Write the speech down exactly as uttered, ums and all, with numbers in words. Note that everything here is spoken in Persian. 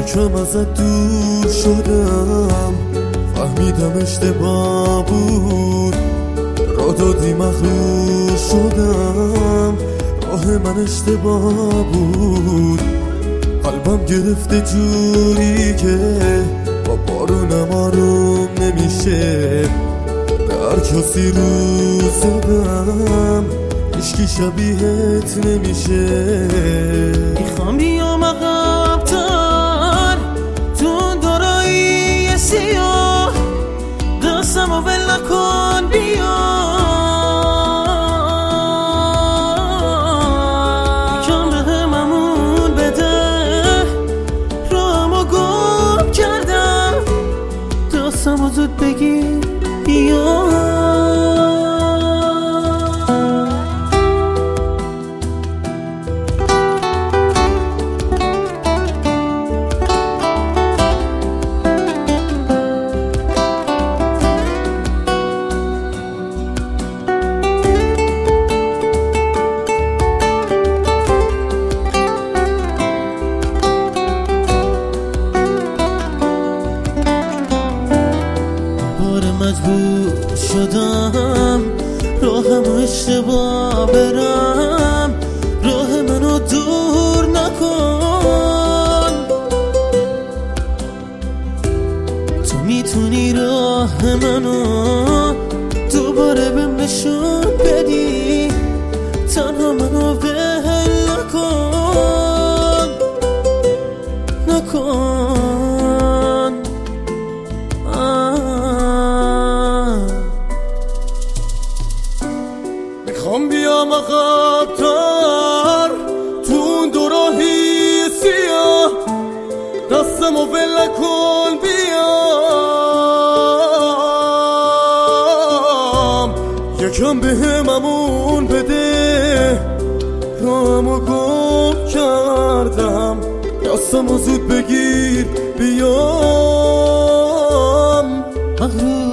یکم ازت دور شدم، فهمیدم اشتباه بود، را دادی مغرور شدم، راه من اشتباه بود. قلبم گرفته جوری که با بارونم آروم نمیشه، به هر کسی رو زدم هیچکی شبیهت نمیشه. میخوام بیام عقب‌تر تو اون دورایی سیاه، دستم و ول نکن بیا، یکم بهم امون بده، راهمو گم کردم، دستم و زود بگیر بیا. مجبور شدم راهم اشتباه برم، راه منو دور نکن، تو میتونی راه منو دوباره بهم نشون بدی، تنها منو ول نکن نکن. میخوام بیام عقب‌تر تو اون دو راهی سیاه، دستم و ول نکن بیام، یکم بهم امون بده، راهمو گم کردم، دستم و زود بگیر بیام. مغرور